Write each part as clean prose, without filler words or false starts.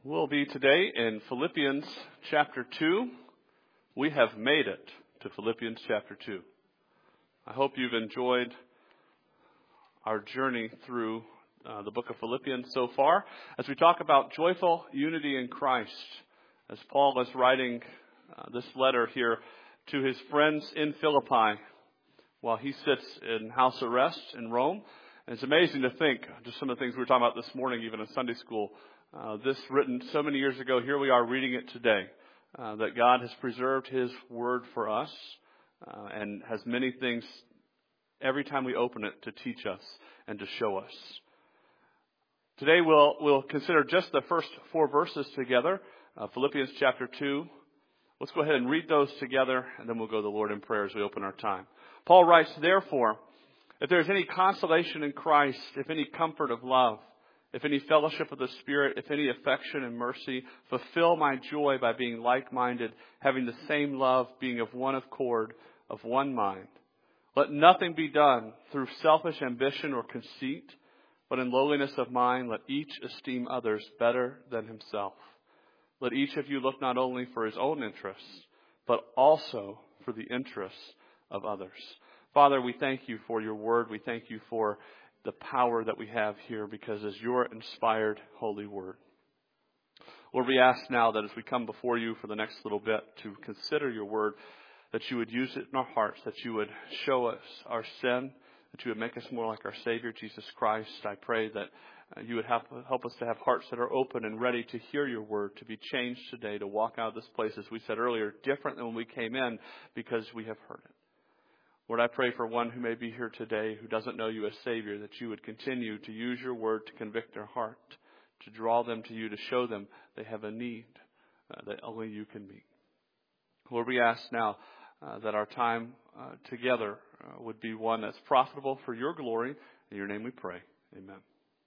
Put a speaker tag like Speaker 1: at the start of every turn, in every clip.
Speaker 1: We'll be today in Philippians chapter 2. We have made it to Philippians chapter 2. I hope you've enjoyed our journey through the book of Philippians so far as we talk about joyful unity in Christ. As Paul is writing this letter here to his friends in Philippi while he sits in house arrest in Rome. And it's amazing to think, just some of the things we were talking about this morning, even in Sunday school, this written so many years ago, here we are reading it today, that God has preserved His Word for us and has many things every time we open it to teach us and to show us. Today we'll consider just the first 4 verses together, Philippians chapter 2. Let's go ahead and read those together, and then we'll go to the Lord in prayer as we open our time. Paul writes, "Therefore, if there is any consolation in Christ, if any comfort of love, if any fellowship of the Spirit, if any affection and mercy, fulfill my joy by being like-minded, having the same love, being of one accord, of one mind. Let nothing be done through selfish ambition or conceit, but in lowliness of mind, let each esteem others better than himself. Let each of you look not only for his own interests, but also for the interests of others." Father, we thank you for your word. We thank you for the power that we have here because it's your inspired holy word. Lord, we ask now that as we come before you for the next little bit to consider your word, that you would use it in our hearts, that you would show us our sin, that you would make us more like our Savior, Jesus Christ. I pray that you would help us to have hearts that are open and ready to hear your word, to be changed today, to walk out of this place, as we said earlier, different than when we came in because we have heard it. Lord, I pray for one who may be here today who doesn't know you as Savior, that you would continue to use your word to convict their heart, to draw them to you, to show them they have a need that only you can meet. Lord, we ask now that our time together would be one that's profitable for your glory. In your name we pray. Amen.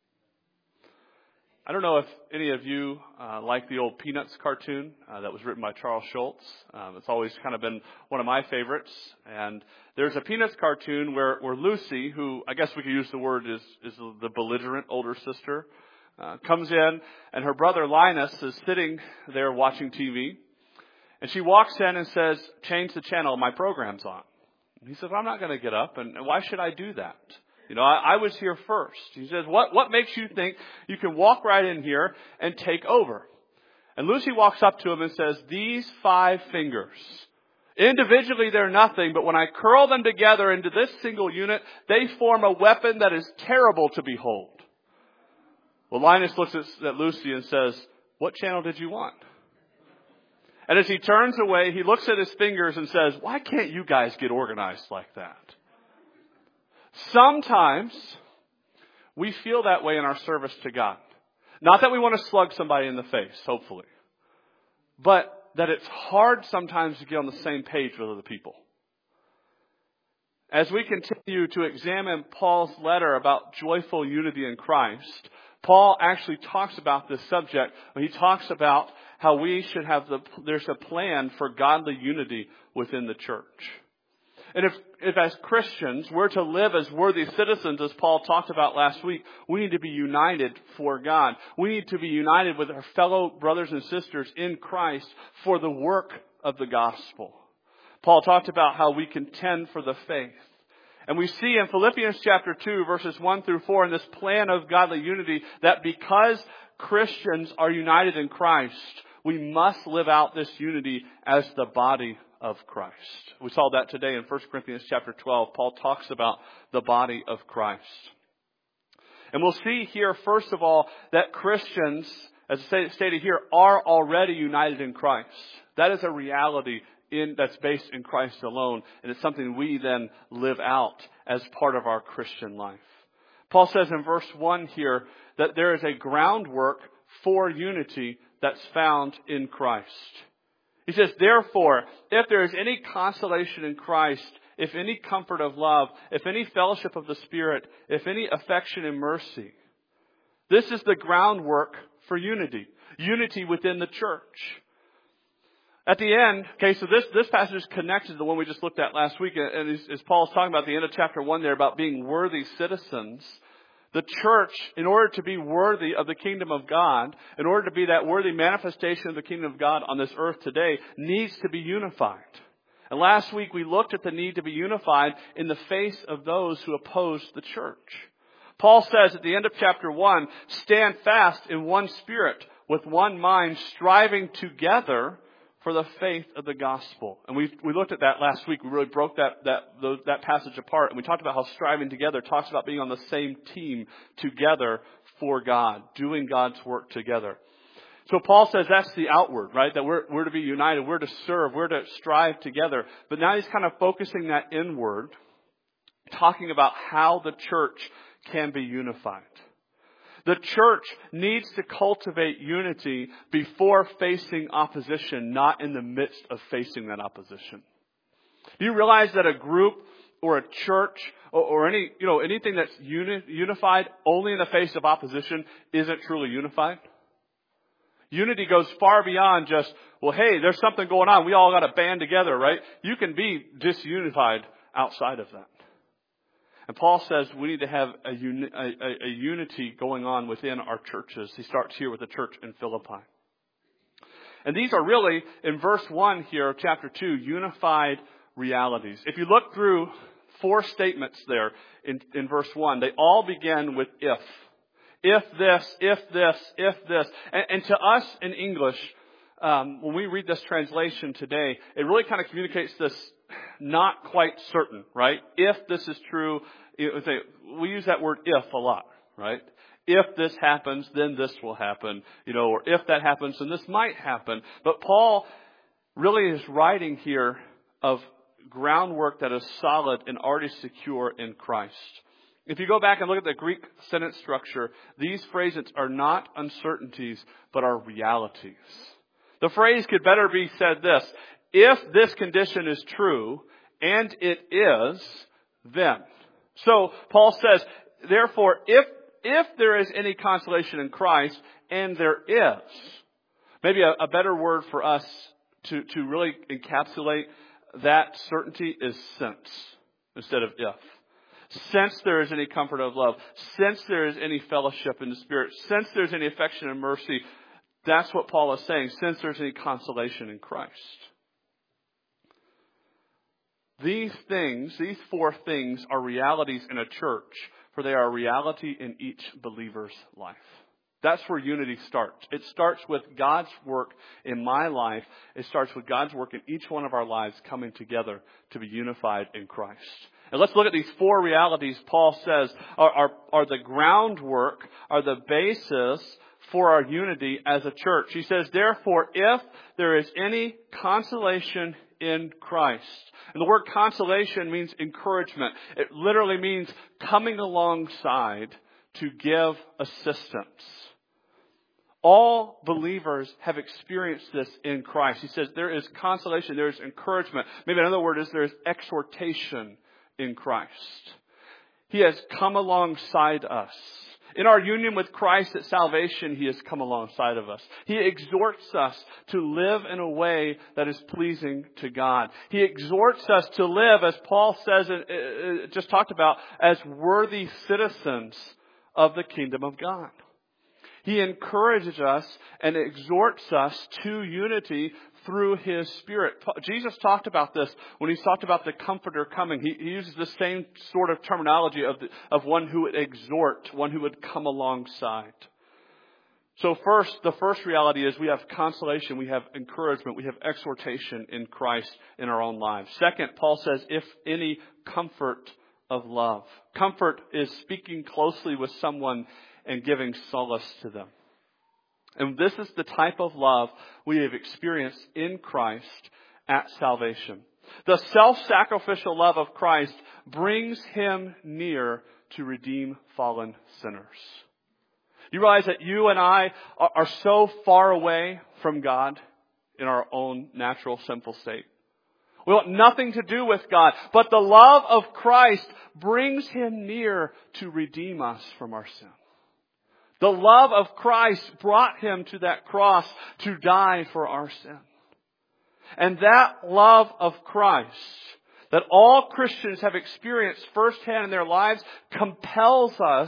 Speaker 1: I don't know if any of you like the old Peanuts cartoon that was written by Charles Schulz. It's always kind of been one of my favorites. And there's a Peanuts cartoon where Lucy, who I guess we could use the word is the belligerent older sister, comes in, and her brother Linus is sitting there watching TV. And she walks in and says, "Change the channel, my program's on." And he says, "I'm not going to get up, and why should I do that? You know, I was here first." He says, what makes you think you can walk right in here and take over?" And Lucy walks up to him and says, "These 5 fingers, individually they're nothing, but when I curl them together into this single unit, they form a weapon that is terrible to behold." Well, Linus looks at Lucy and says, "What channel did you want?" And as he turns away, he looks at his fingers and says, "Why can't you guys get organized like that?" Sometimes we feel that way in our service to God. Not that we want to slug somebody in the face, hopefully, but that it's hard sometimes to get on the same page with other people. As we continue to examine Paul's letter about joyful unity in Christ, Paul actually talks about this subject when he talks about how we should have there's a plan for godly unity within the church. And if as Christians we're to live as worthy citizens, as Paul talked about last week, we need to be united for God. We need to be united with our fellow brothers and sisters in Christ for the work of the gospel. Paul talked about how we contend for the faith. And we see in Philippians chapter 2, verses 1 through 4, in this plan of godly unity, that because Christians are united in Christ, we must live out this unity as the body of Christ. We saw that today in 1 Corinthians chapter 12. Paul talks about the body of Christ. And we'll see here, first of all, that Christians, as stated here, are already united in Christ. That is a reality that's based in Christ alone. And it's something we then live out as part of our Christian life. Paul says in verse 1 here that there is a groundwork for unity that's found in Christ. He says, "Therefore, if there is any consolation in Christ, if any comfort of love, if any fellowship of the Spirit, if any affection and mercy." This is the groundwork for unity. Unity within the church. At the end, okay, so this passage is connected to the one we just looked at last week. And as Paul's talking about at the end of chapter 1 there about being worthy citizens, The church, in order to be worthy of the kingdom of God, in order to be that worthy manifestation of the kingdom of God on this earth today, needs to be unified. And last week we looked at the need to be unified in the face of those who oppose the church. Paul says at the end of chapter 1, stand fast in one spirit, with one mind, striving together for the faith of the gospel. And we looked at that last week. We really broke that passage apart. And we talked about how striving together talks about being on the same team together for God, doing God's work together. So Paul says that's the outward, right? That we're to be united, we're to serve, we're to strive together. But now he's kind of focusing that inward, talking about how the church can be unified. The church needs to cultivate unity before facing opposition, not in the midst of facing that opposition. Do you realize that a group or a church or anything that's unified only in the face of opposition isn't truly unified? Unity goes far beyond just, well, hey, there's something going on. We all got to band together, right? You can be disunified outside of that. And Paul says we need to have a unity going on within our churches. He starts here with the church in Philippi. And these are really, in verse 1 here of chapter 2, unified realities. If you look through 4 statements there in verse 1, they all begin with if. If this, if this, if this. And to us in English, when we read this translation today, it really kind of communicates this not quite certain, right? If this is true, we use that word if a lot, right? If this happens, then this will happen, or if that happens, then this might happen. But Paul really is writing here of groundwork that is solid and already secure in Christ. If you go back and look at the Greek sentence structure, these phrases are not uncertainties, but are realities. The phrase could better be said this: if this condition is true, and it is, then. So Paul says, therefore, if there is any consolation in Christ, and there is, maybe a better word for us to really encapsulate that certainty is since, instead of if. Since there is any comfort of love, since there is any fellowship in the Spirit, since there's any affection and mercy, that's what Paul is saying, since there's any consolation in Christ. These 4 things are realities in a church, for they are a reality in each believer's life. That's where unity starts. It starts with God's work in my life. It starts with God's work in each one of our lives coming together to be unified in Christ. And let's look at these 4 realities Paul says are the groundwork, are the basis for our unity as a church. He says, therefore, if there is any consolation in Christ. And the word consolation means encouragement. It literally means coming alongside to give assistance. All believers have experienced this in Christ. He says there is consolation, there is encouragement. Maybe another word is there is exhortation in Christ. He has come alongside us. In our union with Christ at salvation, He has come alongside of us. He exhorts us to live in a way that is pleasing to God. He exhorts us to live, as Paul says, just talked about, as worthy citizens of the kingdom of God. He encourages us and exhorts us to unity through His Spirit. Jesus talked about this when He talked about the Comforter coming. He uses the same sort of terminology of one who would exhort, one who would come alongside. So the first reality is we have consolation, we have encouragement, we have exhortation in Christ in our own lives. Second, Paul says, if any comfort of love. Comfort is speaking closely with someone and giving solace to them. And this is the type of love we have experienced in Christ at salvation. The self-sacrificial love of Christ brings Him near to redeem fallen sinners. You realize that you and I are so far away from God in our own natural sinful state. We want nothing to do with God, but the love of Christ brings Him near to redeem us from our sin. The love of Christ brought Him to that cross to die for our sin. And that love of Christ that all Christians have experienced firsthand in their lives compels us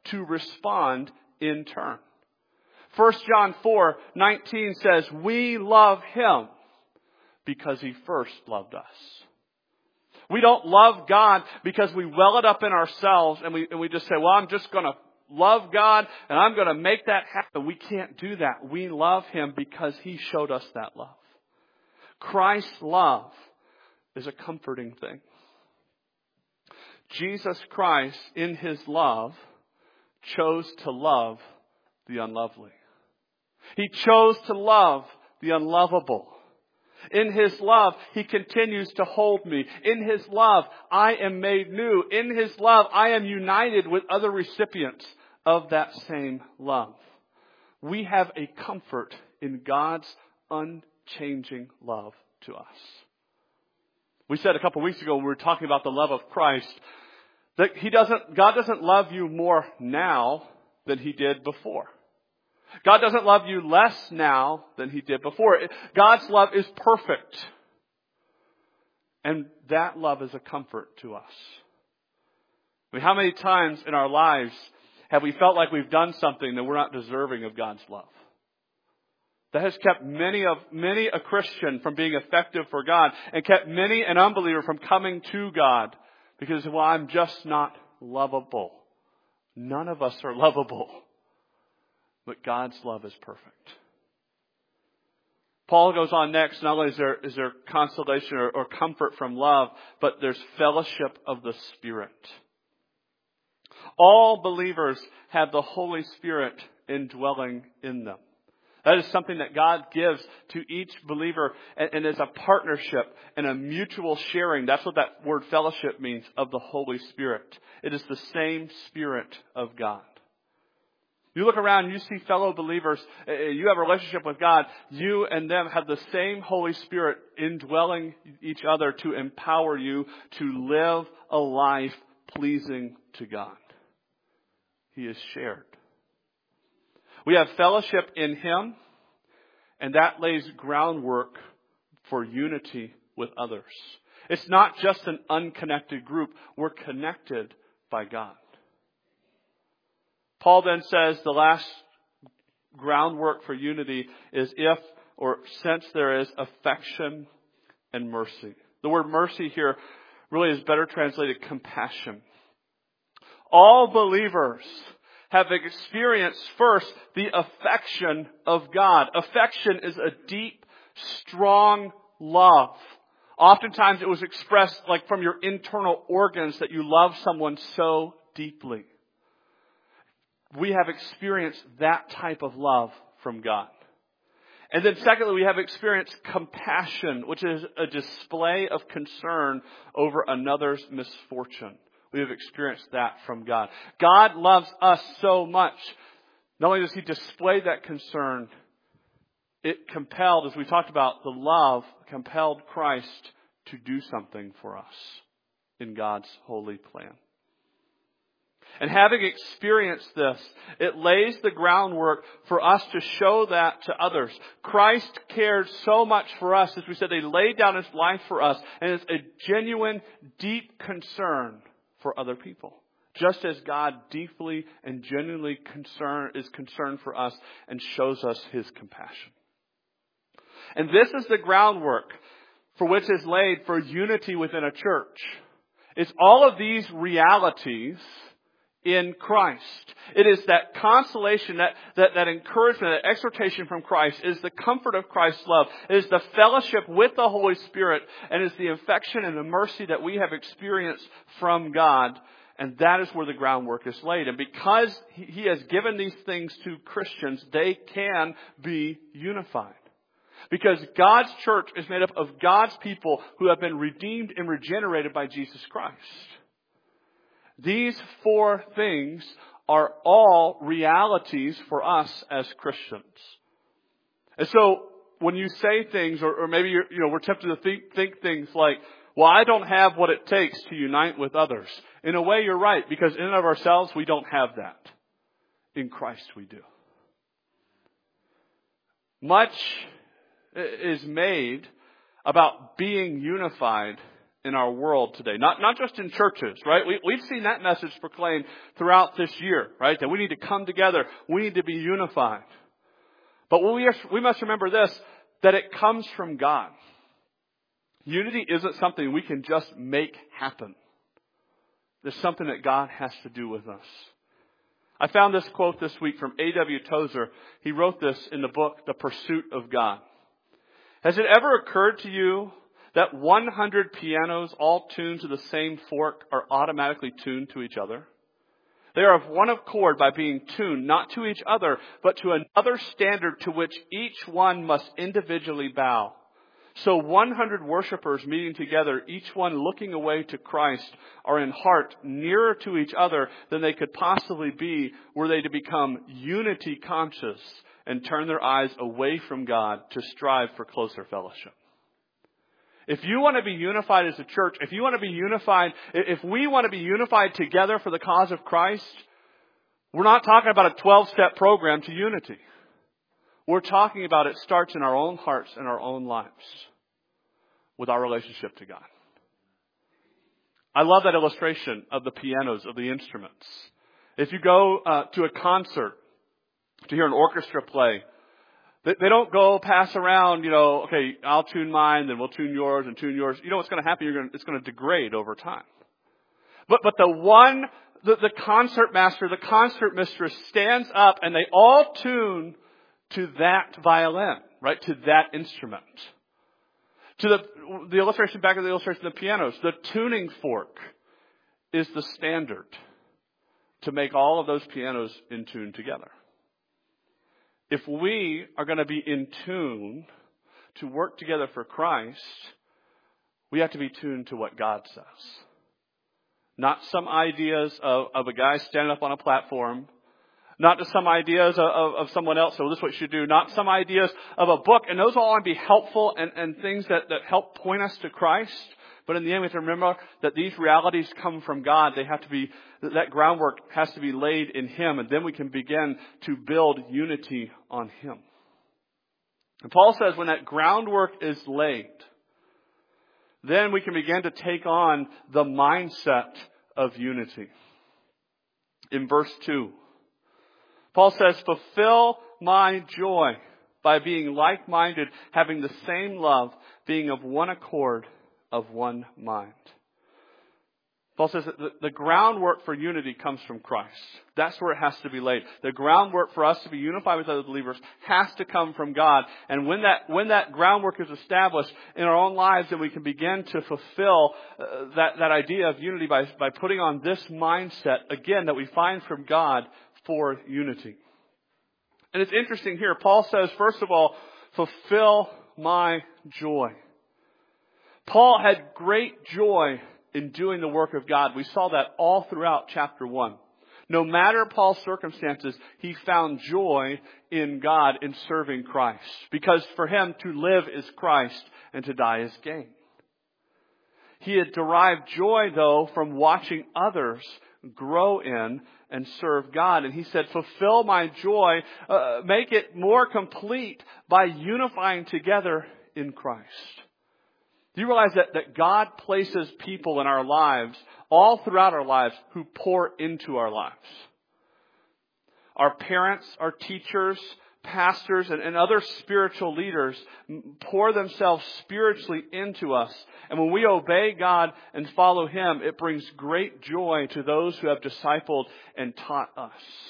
Speaker 1: to respond in turn. 1 John 4:19 says, we love Him because He first loved us. We don't love God because we well it up in ourselves and we just say, well, I'm just going to love God and I'm going to make that happen. We can't do that. We love Him because He showed us that love. Christ's love is a comforting thing. Jesus Christ, in His love, chose to love the unlovely. He chose to love the unlovable. In His love, He continues to hold me. In His love, I am made new. In His love, I am united with other recipients of that same love. We have a comfort in God's unchanging love to us. We said a couple weeks ago when we were talking about the love of Christ that God doesn't love you more now than He did before. God doesn't love you less now than He did before. God's love is perfect. And that love is a comfort to us. I mean, how many times in our lives have we felt like we've done something that we're not deserving of God's love? That has kept many a Christian from being effective for God and kept many an unbeliever from coming to God because, well, I'm just not lovable. None of us are lovable. But God's love is perfect. Paul goes on next. Not only is there consolation or comfort from love, but there's fellowship of the Spirit. All believers have the Holy Spirit indwelling in them. That is something that God gives to each believer and is a partnership and a mutual sharing. That's what that word fellowship means, of the Holy Spirit. It is the same Spirit of God. You look around, you see fellow believers, you have a relationship with God, you and them have the same Holy Spirit indwelling each other to empower you to live a life pleasing to God. He is shared. We have fellowship in Him, and that lays groundwork for unity with others. It's not just an unconnected group. We're connected by God. Paul then says the last groundwork for unity is since there is affection and mercy. The word mercy here really is better translated compassion. All believers have experienced first the affection of God. Affection is a deep, strong love. Oftentimes it was expressed like from your internal organs that you love someone so deeply. We have experienced that type of love from God. And then secondly, we have experienced compassion, which is a display of concern over another's misfortune. We have experienced that from God. God loves us so much. Not only does He display that concern, it compelled, as we talked about, the love compelled Christ to do something for us in God's holy plan. And having experienced this, it lays the groundwork for us to show that to others. Christ cared so much for us. As we said, He laid down His life for us. And it's a genuine, deep concern for other people. Just as God deeply and genuinely is concerned for us and shows us His compassion. And this is the groundwork for which is laid for unity within a church. It's all of these realities in Christ. It is that consolation, that encouragement, that exhortation from Christ. It is the comfort of Christ's love. It is the fellowship with the Holy Spirit. And it is the affection and the mercy that we have experienced from God. And that is where the groundwork is laid. And because He has given these things to Christians, they can be unified. Because God's church is made up of God's people who have been redeemed and regenerated by Jesus Christ. These four things are all realities for us as Christians. And so when you say things, or maybe we're tempted to think things like, well, I don't have what it takes to unite with others. In a way, you're right, because in and of ourselves, we don't have that. In Christ, we do. Much is made about being unified in our world today. Not just in churches, right? We've seen that message proclaimed throughout this year, right? That we need to come together. We need to be unified. But we must remember this, that it comes from God. Unity isn't something we can just make happen. There's something that God has to do with us. I found this quote this week from A.W. Tozer. He wrote this in the book, The Pursuit of God. Has it ever occurred to you that 100 pianos all tuned to the same fork are automatically tuned to each other? They are of one accord by being tuned not to each other, but to another standard to which each one must individually bow. So 100 worshipers meeting together, each one looking away to Christ, are in heart nearer to each other than they could possibly be were they to become unity conscious and turn their eyes away from God to strive for closer fellowship. If you want to be unified as a church, if we want to be unified together for the cause of Christ, we're not talking about a 12-step program to unity. We're talking about it starts in our own hearts and our own lives with our relationship to God. I love that illustration of the pianos, of the instruments. If you go to a concert to hear an orchestra play, they don't go pass around, okay, I'll tune mine, then we'll tune yours and tune yours. You know what's going to happen? It's going to degrade over time. But the concert master, the concert mistress stands up and they all tune to that violin, right? To that instrument. To the illustration, back of the illustration of the pianos, the tuning fork is the standard to make all of those pianos in tune together. If we are going to be in tune to work together for Christ, we have to be tuned to what God says. Not some ideas of a guy standing up on a platform. Not just some ideas of someone else, so this is what you should do. Not some ideas of a book. And those all want to be helpful and things that help point us to Christ. But in the end, we have to remember that these realities come from God. They have to be, that groundwork has to be laid in Him. And then we can begin to build unity on Him. And Paul says when that groundwork is laid, then we can begin to take on the mindset of unity. In verse 2, Paul says, fulfill my joy by being like-minded, having the same love, being of one accord, of one mind. Paul says that the groundwork for unity comes from Christ. That's where it has to be laid. The groundwork for us to be unified with other believers has to come from God. And when that groundwork is established in our own lives, then we can begin to fulfill that idea of unity by putting on this mindset, again, that we find from God for unity. And it's interesting here. Paul says, first of all, fulfill my joy. Paul had great joy in doing the work of God. We saw that all throughout chapter 1. No matter Paul's circumstances, he found joy in God in serving Christ. Because for him, to live is Christ and to die is gain. He had derived joy, though, from watching others grow in and serve God. And he said, fulfill my joy, make it more complete by unifying together in Christ. Do you realize that God places people in our lives, all throughout our lives, who pour into our lives? Our parents, our teachers, pastors, and other spiritual leaders pour themselves spiritually into us. And when we obey God and follow Him, it brings great joy to those who have discipled and taught us.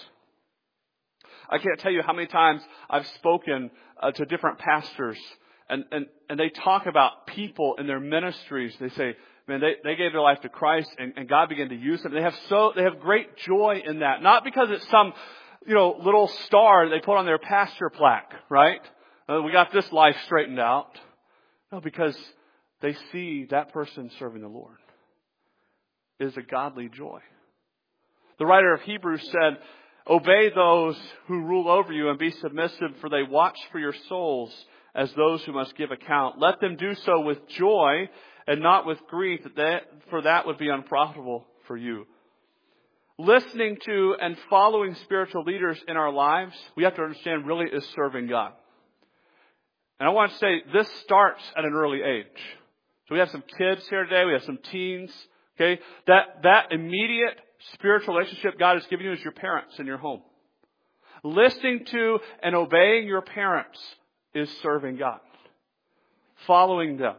Speaker 1: I can't tell you how many times I've spoken to different pastors and they talk about people in their ministries. They say, man, they gave their life to Christ and God began to use them. They have great joy in that. Not because it's some, little star they put on their pastor plaque, right? We got this life straightened out. No, because they see that person serving the Lord. It is a godly joy. The writer of Hebrews said, obey those who rule over you and be submissive, for they watch for your souls as those who must give account. Let them do so with joy and not with grief, for that would be unprofitable for you. Listening to and following spiritual leaders in our lives, we have to understand, really is serving God. And I want to say this starts at an early age. So we have some kids here today. We have some teens. Okay. That immediate spiritual relationship God has given you is your parents in your home. Listening to and obeying your parents is serving God. Following them.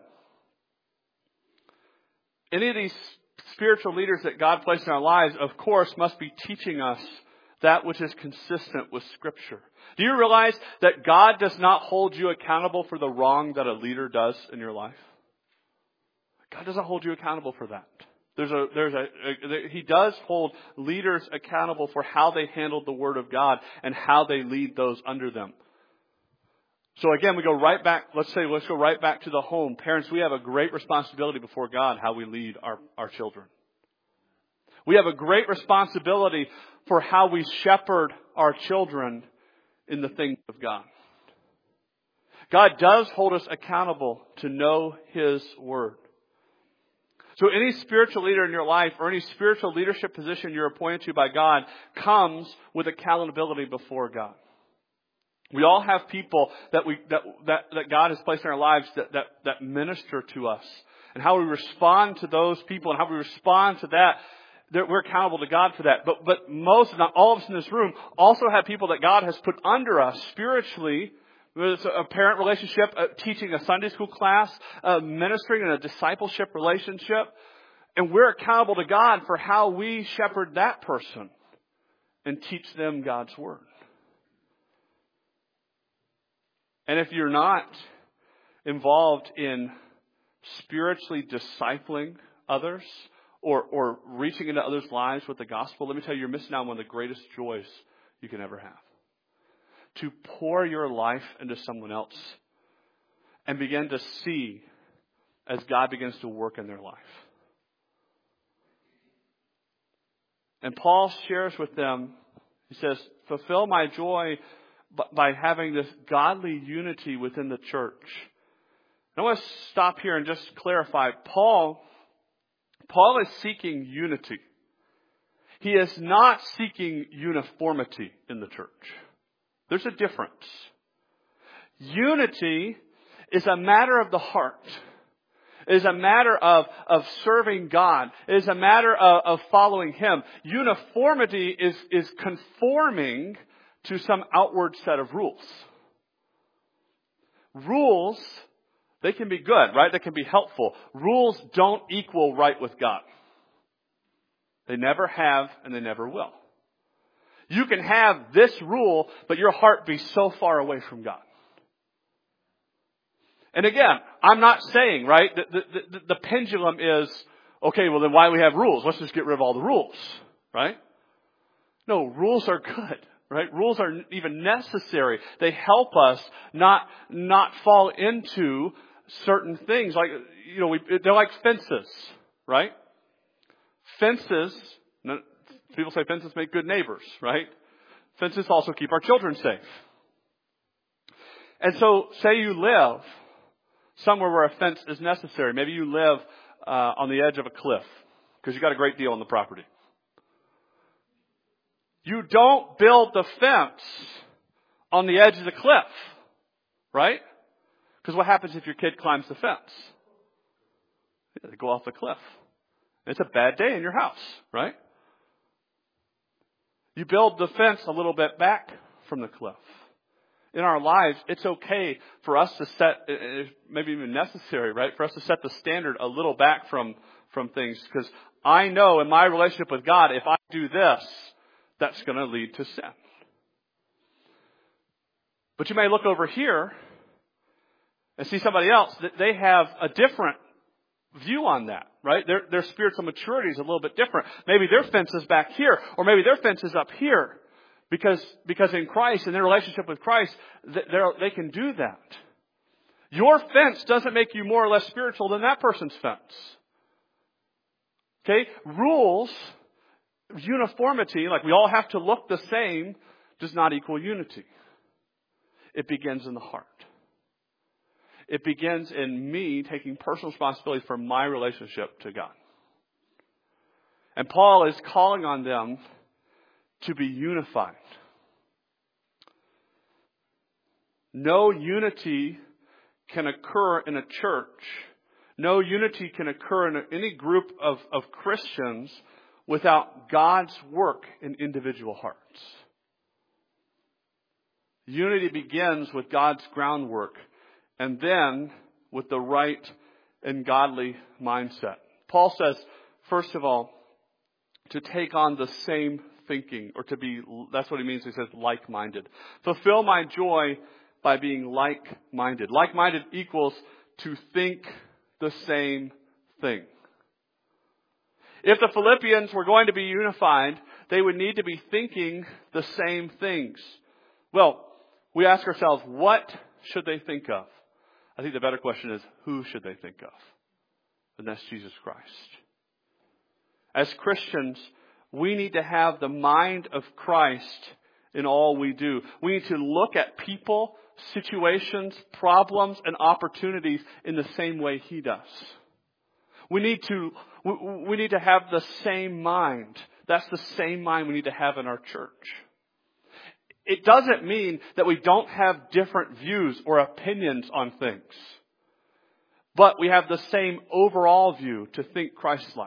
Speaker 1: Any of these spiritual leaders that God placed in our lives, of course, must be teaching us that which is consistent with Scripture. Do you realize that God does not hold you accountable for the wrong that a leader does in your life? God doesn't hold you accountable for that. He does hold leaders accountable for how they handled the Word of God and how they lead those under them. So again, we go right back. Let's go right back to the home. Parents, we have a great responsibility before God how we lead our children. We have a great responsibility for how we shepherd our children in the things of God. God does hold us accountable to know His Word. So any spiritual leader in your life or any spiritual leadership position you're appointed to by God comes with accountability before God. We all have people that God has placed in our lives that minister to us. And how we respond to those people and how we respond to that, we're accountable to God for that. But most, if not all of us in this room, also have people that God has put under us spiritually. Whether it's a parent relationship, teaching a Sunday school class, ministering in a discipleship relationship. And we're accountable to God for how we shepherd that person and teach them God's Word. And if you're not involved in spiritually discipling others or reaching into others' lives with the gospel, let me tell you, you're missing out on one of the greatest joys you can ever have. To pour your life into someone else and begin to see as God begins to work in their life. And Paul shares with them, he says, fulfill my joy by having this godly unity within the church. And I want to stop here and just clarify. Paul is seeking unity. He is not seeking uniformity in the church. There's a difference. Unity is a matter of the heart. It is a matter of serving God. It is a matter of following Him. Uniformity is conforming to some outward set of rules. Rules, they can be good, right? They can be helpful. Rules don't equal right with God. They never have and they never will. You can have this rule, but your heart be so far away from God. And again, I'm not saying, right, the pendulum is, okay, well then why do we have rules? Let's just get rid of all the rules, right? No, rules are good, right? Rules are even necessary. They help us not fall into certain things. Like, they're like fences, right? Fences, people say fences make good neighbors, right? Fences also keep our children safe. And so, say you live somewhere where a fence is necessary. Maybe you live on the edge of a cliff because you got a great deal on the property. You don't build the fence on the edge of the cliff, right? Because what happens if your kid climbs the fence? They go off the cliff. It's a bad day in your house, right? You build the fence a little bit back from the cliff. In our lives, it's okay for us to set, maybe even necessary, right? For us to set the standard a little back from things. Because I know in my relationship with God, if I do this, that's going to lead to sin. But you may look over here and see somebody else that they have a different view on that, right? Their spiritual maturity is a little bit different. Maybe their fence is back here, or maybe their fence is up here. Because in Christ, in their relationship with Christ, they can do that. Your fence doesn't make you more or less spiritual than that person's fence. Okay? Rules, uniformity, like we all have to look the same, does not equal unity. It begins in the heart. It begins in me taking personal responsibility for my relationship to God. And Paul is calling on them to be unified. No unity can occur in a church. No unity can occur in any group of Christians without God's work in individual hearts. Unity begins with God's groundwork and then with the right and godly mindset. Paul says, first of all, to take on the same thinking, or to be, that's what he means. He says like-minded. Fulfill my joy by being like-minded. Like-minded equals to think the same thing. If the Philippians were going to be unified, they would need to be thinking the same things. Well, we ask ourselves, what should they think of? I think the better question is, who should they think of? And that's Jesus Christ. As Christians, we need to have the mind of Christ in all we do. We need to look at people, situations, problems, and opportunities in the same way He does. We need to have the same mind. That's the same mind we need to have in our church. It doesn't mean that we don't have different views or opinions on things. But we have the same overall view to think Christ-like.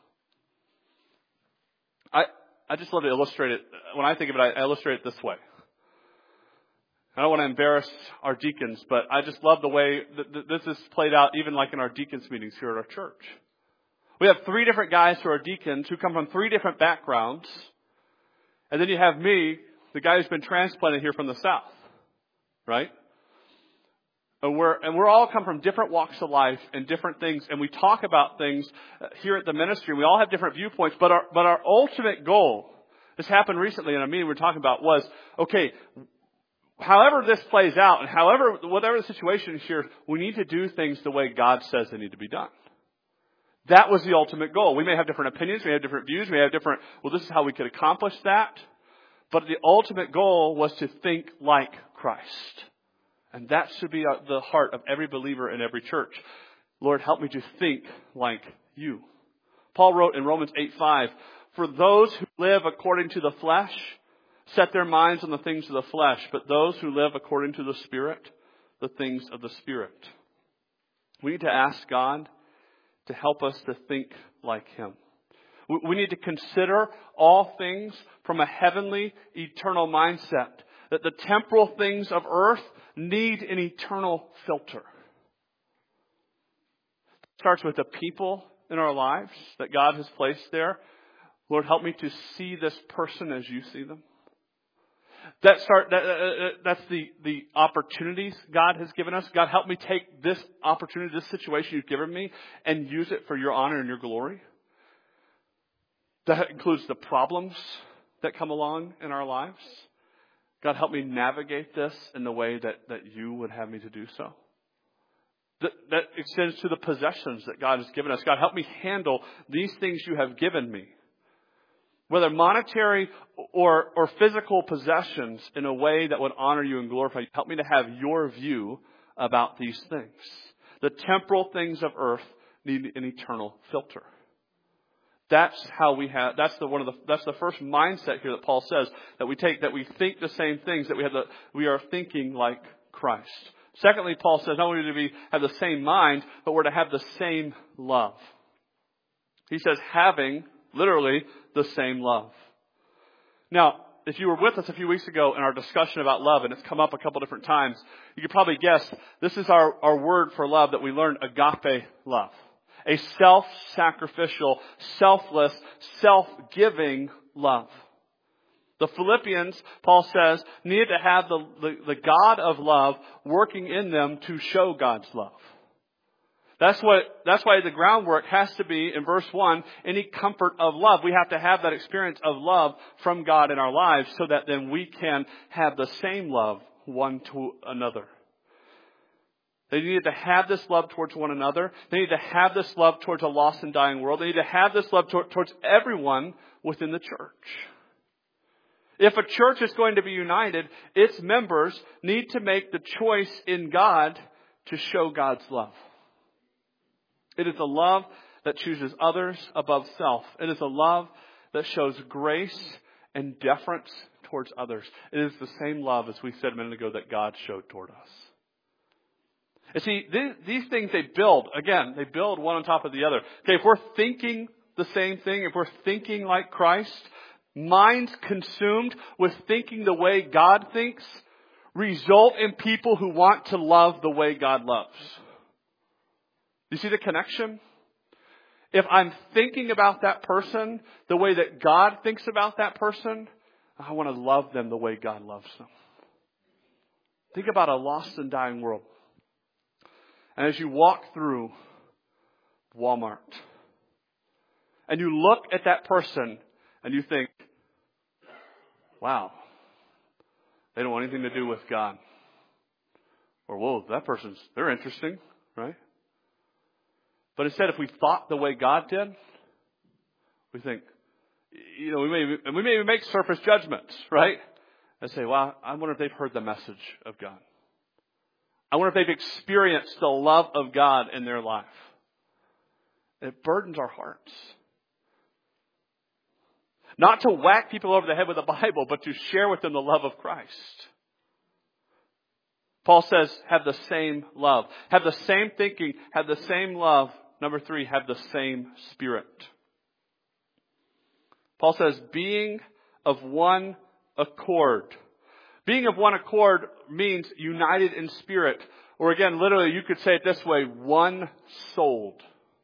Speaker 1: I just love to illustrate it. When I think of it, I illustrate it this way. I don't want to embarrass our deacons, but I just love the way that this is played out even like in our deacons meetings here at our church. We have 3 different guys who are deacons who come from 3 different backgrounds. And then you have me, the guy who's been transplanted here from the South. Right? And we're all come from different walks of life and different things. And we talk about things here at the ministry. We all have different viewpoints. But our ultimate goal, this happened recently in a meeting we were talking about, was, okay, however this plays out and whatever the situation is here, we need to do things the way God says they need to be done. That was the ultimate goal. We may have different opinions, we have different views, we have different, this is how we could accomplish that. But the ultimate goal was to think like Christ. And that should be the heart of every believer in every church. Lord, help me to think like you. Paul wrote in Romans 8:5, for those who live according to the flesh set their minds on the things of the flesh, but those who live according to the Spirit, the things of the Spirit. We need to ask God to help us to think like Him. We need to consider all things from a heavenly, eternal mindset. That the temporal things of earth need an eternal filter. It starts with the people in our lives that God has placed there. Lord, help me to see this person as you see them. That's the opportunities God has given us. God, help me take this opportunity, this situation you've given me, and use it for your honor and your glory. That includes the problems that come along in our lives. God, help me navigate this in the way that you would have me to do so. That extends to the possessions that God has given us. God, help me handle these things you have given me. Whether monetary or physical possessions, in a way that would honor you and glorify you. Help me to have your view about these things. The temporal things of earth need an eternal filter. That's how we have. That's the first mindset here that Paul says that we take. That we think the same things. That we are thinking like Christ. Secondly, Paul says not only do we have the same mind, but we're to have the same love. He says having literally the same love. Now, if you were with us a few weeks ago in our discussion about love, and it's come up a couple different times, you could probably guess this is our word for love that we learned: agape love. A self-sacrificial, selfless, self-giving love. The Philippians, Paul says, needed to have the God of love working in them to show God's love. That's why the groundwork has to be, in verse 1, any comfort of love. We have to have that experience of love from God in our lives so that then we can have the same love one to another. They needed to have this love towards one another. They needed to have this love towards a lost and dying world. They needed to have this love towards everyone within the church. If a church is going to be united, its members need to make the choice in God to show God's love. It is a love that chooses others above self. It is a love that shows grace and deference towards others. It is the same love, as we said a minute ago, that God showed toward us. And see, these things they build one on top of the other. Okay, if we're thinking the same thing, if we're thinking like Christ, minds consumed with thinking the way God thinks result in people who want to love the way God loves. You see the connection? If I'm thinking about that person the way that God thinks about that person, I want to love them the way God loves them. Think about a lost and dying world. And as you walk through Walmart and you look at that person and you think, wow, they don't want anything to do with God. Or, whoa, they're interesting, right? But instead, if we thought the way God did, we think, we may even make surface judgments, right? And say, well, I wonder if they've heard the message of God. I wonder if they've experienced the love of God in their life. It burdens our hearts. Not to whack people over the head with the Bible, but to share with them the love of Christ. Paul says, have the same love. Have the same thinking. Have the same love. Number 3, have the same spirit. Paul says, being of one accord. Being of one accord means united in spirit. Or again, literally, you could say it this way, one-souled.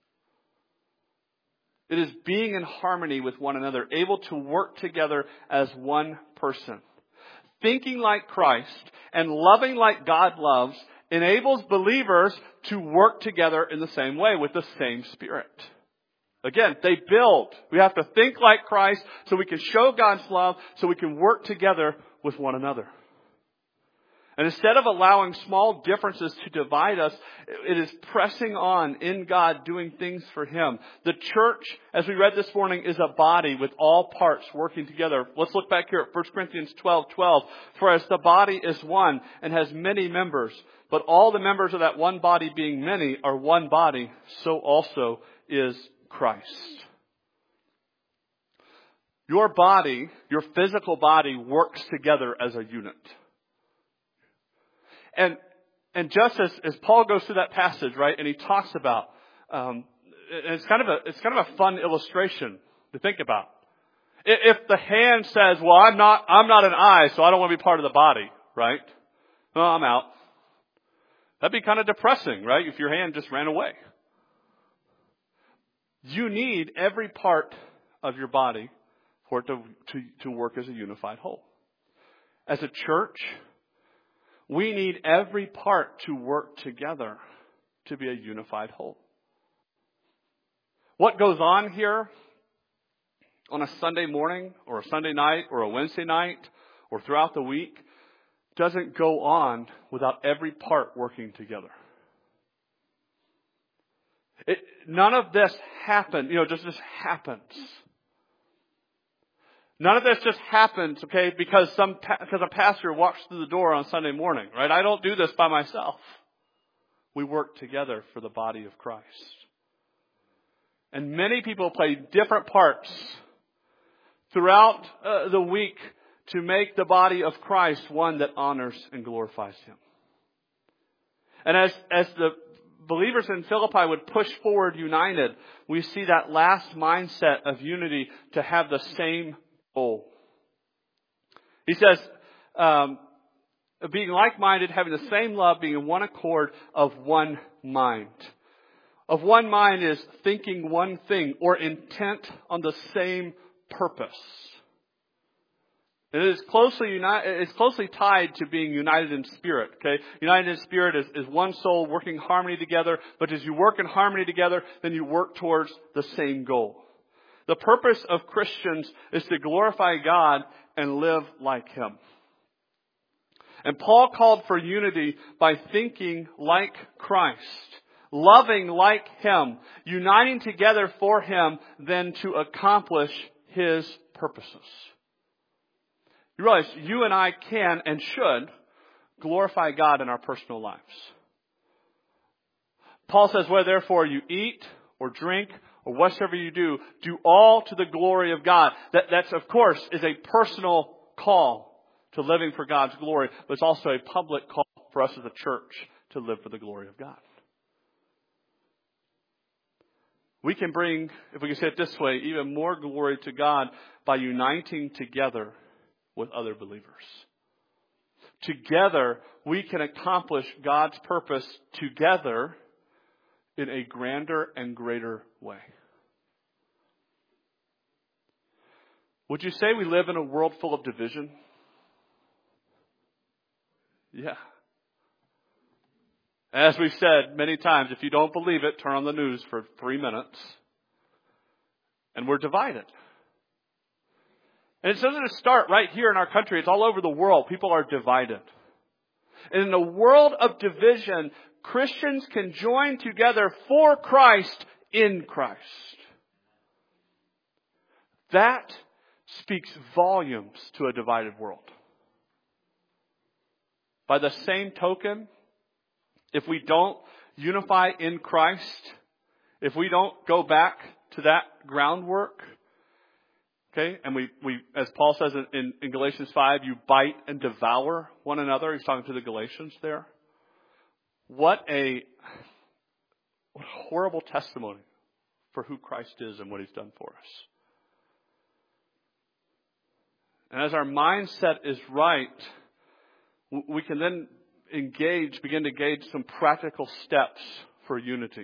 Speaker 1: It is being in harmony with one another, able to work together as one person. Thinking like Christ and loving like God loves enables believers to work together in the same way with the same spirit. Again, they build. We have to think like Christ so we can show God's love, so we can work together with one another. And instead of allowing small differences to divide us, it is pressing on in God, doing things for Him. The church, as we read this morning, is a body with all parts working together. Let's look back here at 1 Corinthians 12:12. For as the body is one and has many members, but all the members of that one body being many are one body, so also is Christ. Your body, your physical body, works together as a unit. And just as Paul goes through that passage, right, and he talks about, and it's kind of a fun illustration to think about. If the hand says, "Well, I'm not an eye, so I don't want to be part of the body," right? Well, I'm out. That'd be kind of depressing, right? If your hand just ran away. You need every part of your body for it to work as a unified whole. As a church, we need every part to work together to be a unified whole. What goes on here on a Sunday morning or a Sunday night or a Wednesday night or throughout the week doesn't go on without every part working together. None of this happens, just happens. None of this just happens, okay, because a pastor walks through the door on Sunday morning, right? I don't do this by myself. We work together for the body of Christ. And many people play different parts throughout the week to make the body of Christ one that honors and glorifies Him. And as the believers in Philippi would push forward united, we see that last mindset of unity to have the same goal. He says, being like-minded, having the same love, being in one accord, of one mind. Of one mind is thinking one thing or intent on the same purpose. It is closely tied to being united in spirit. Okay, united in spirit is one soul working in harmony together. But as you work in harmony together, then you work towards the same goal. The purpose of Christians is to glorify God and live like Him. And Paul called for unity by thinking like Christ, loving like Him, uniting together for Him, then to accomplish His purposes. You realize you and I can and should glorify God in our personal lives. Paul says, whether therefore you eat or drink or whatsoever you do all to the glory of God. That's, of course, is a personal call to living for God's glory, but it's also a public call for us as a church to live for the glory of God. We can bring, if we can say it this way, even more glory to God by uniting together with other believers. Together, we can accomplish God's purpose together in a grander and greater way. Would you say we live in a world full of division? Yeah. As we've said many times, if you don't believe it, turn on the news for 3 minutes. And we're divided. And it doesn't start right here in our country. It's all over the world. People are divided. And in a world of division, Christians can join together for Christ in Christ. That speaks volumes to a divided world. By the same token, if we don't unify in Christ, if we don't go back to that groundwork, okay, and we as Paul says in Galatians 5, you bite and devour one another. He's talking to the Galatians there. What a horrible testimony for who Christ is and what He's done for us. And as our mindset is right, we can then begin to engage some practical steps for unity.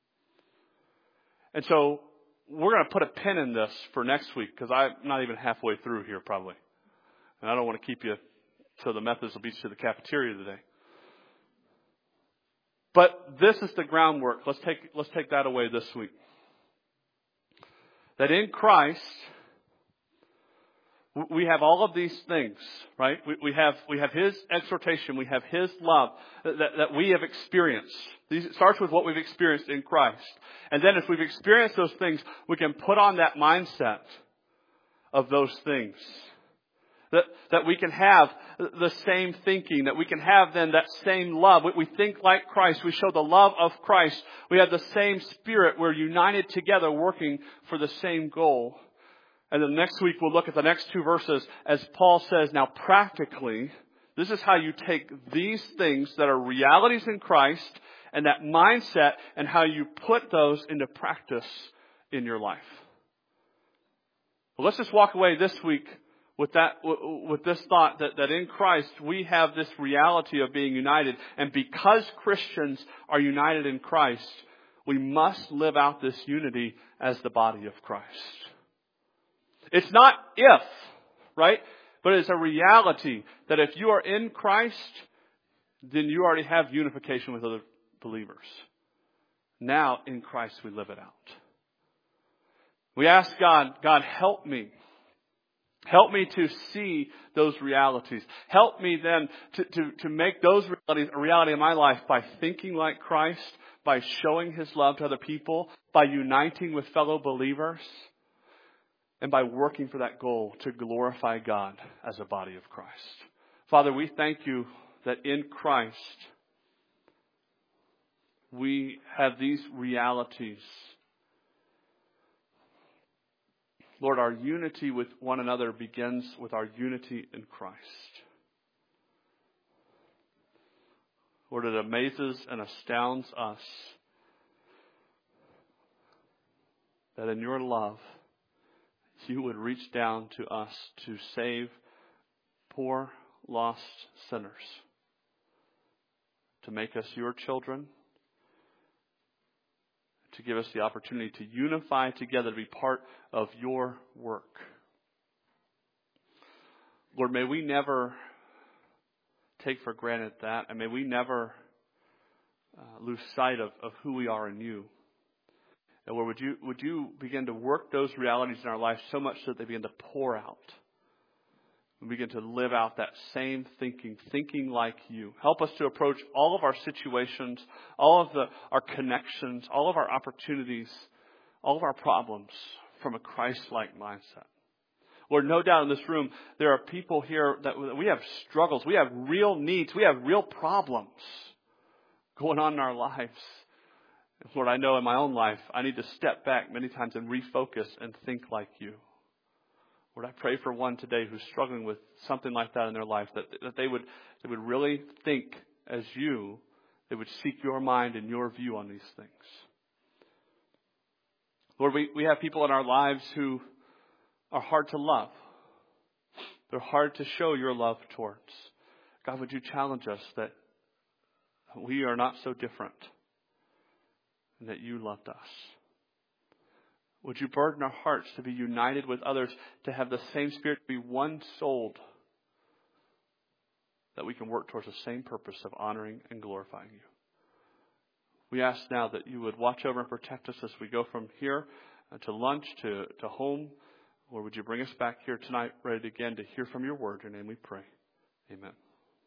Speaker 1: And so we're going to put a pin in this for next week because I'm not even halfway through here probably. And I don't want to keep you till the Methodist will beat you to the cafeteria today. But this is the groundwork. Let's take that away this week. That in Christ, we have all of these things, right? We have His exhortation. We have His love that we have experienced. It starts with what we've experienced in Christ. And then if we've experienced those things, we can put on that mindset of those things. That we can have the same thinking, that we can have then that same love. We think like Christ. We show the love of Christ. We have the same spirit. We're united together working for the same goal. And then next week we'll look at the next 2 verses as Paul says, now practically, this is how you take these things that are realities in Christ and that mindset and how you put those into practice in your life. Well, let's just walk away this week with this thought that in Christ we have this reality of being united. And because Christians are united in Christ, we must live out this unity as the body of Christ. It's not if, right? But it's a reality that if you are in Christ, then you already have unification with other believers. Now in Christ we live it out. We ask God, help me. Help me to see those realities. Help me then to make those realities a reality in my life by thinking like Christ, by showing His love to other people, by uniting with fellow believers, and by working for that goal to glorify God as a body of Christ. Father, we thank You that in Christ we have these realities. Lord, our unity with one another begins with our unity in Christ. Lord, it amazes and astounds us that in Your love, You would reach down to us to save poor, lost sinners, to make us Your children, to give us the opportunity to unify together, to be part of Your work. Lord, may we never take for granted that, and may we never lose sight of who we are in You. And Lord, would you begin to work those realities in our life so much that they begin to pour out. We begin to live out that same thinking like You. Help us to approach all of our situations, all of our connections, all of our opportunities, all of our problems from a Christ-like mindset. Lord, no doubt in this room, there are people here that we have struggles. We have real needs. We have real problems going on in our lives. Lord, I know in my own life, I need to step back many times and refocus and think like You. Lord, I pray for one today who's struggling with something like that in their life, that they would really think as You, They would seek your mind and your view on these things. Lord, we have people in our lives who are hard to love. They're hard to show your love towards. God, would you challenge us that we are not so different and that you loved us? Would you burden our hearts to be united with others, to have the same spirit, to be one-souled, that we can work towards the same purpose of honoring and glorifying you? We ask now that you would watch over and protect us as we go from here to lunch, to home. Or would you bring us back here tonight ready again to hear from your word? In your name we pray. Amen.